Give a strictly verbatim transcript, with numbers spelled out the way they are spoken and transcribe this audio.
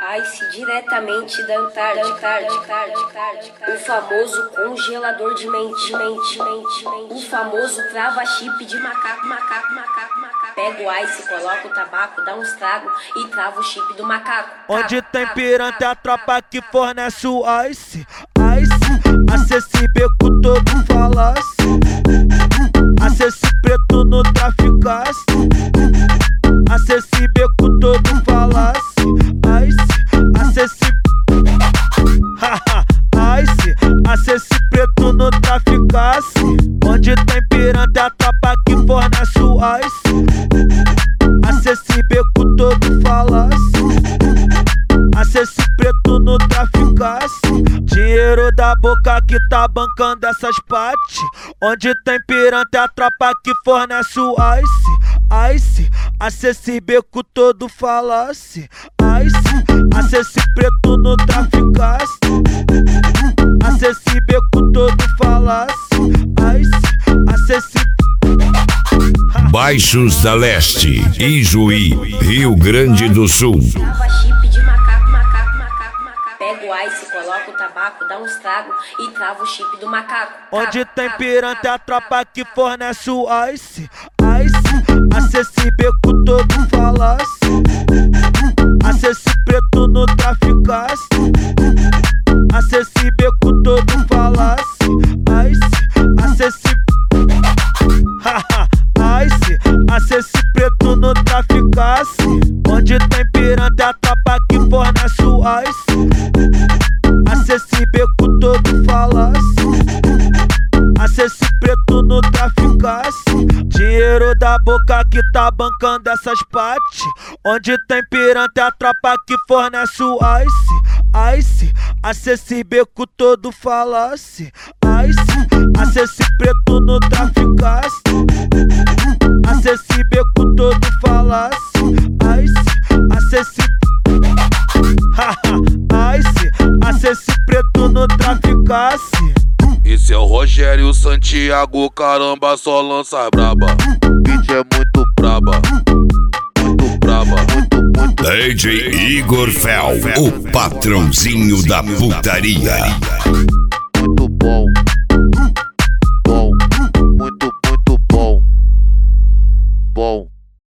Ice diretamente da Antártica, o famoso congelador de mente, mente, mente, mente. O famoso trava chip de macaco, macaco, macaco, macaco. Pega o Ice, coloca o tabaco, dá uns tragos e trava o chip do macaco. Onde tem pirante a tropa que fornece o Ice. Ice, acessível com todo falasse. Acesse preto no traficasse. Acessível com todo falasse. Ice, acesse, haha, Ice, acesse preto no traficasse. Onde tem pirante a tropa que fornece o Ice. Acessível com todo falasse. Acesse preto no traficasse. Dinheiro da boca que tá bancando essas partes. Onde tem pirante a tropa que fornece o Ice. Ice, acessível com todo falasse. Ice, acesse preto no traficasse. Acessível com todo falasse. Ice, acessível. Baixos da Leste, Ijuí, Rio Grande do Sul. Trava chip de macaco, macaco, macaco, macaco. Pega o Ice, coloca o tabaco, dá uns tragos e trava o chip do macaco. Onde tem pirante a tropa que fornece o Ice. Ice, acessível com todo falasse. Acesse preto no traficasse. Acessível com todo falasse. Ice, acessível, haha, Ice, acesse preto no traficasse. Onde tem pirante a tropa que fornece o Ice. Acessível com todo falasse. Acesse preto no traficasse. Dinheiro da boca que tá bancando essas partes. Onde tem pirante a tropa que fornece o Ice. Ice, acessível com todo falasse. Ice, acesse preto no traficasse. Acessível com todo falasse. Ice, acessível, haha, Ice, acesse preto no traficasse. Esse é o Rogério Santiago, caramba, só lança braba. Beat é muito braba, muito braba, muito, muito. D J Igor Fel, o patrãozinho da putaria.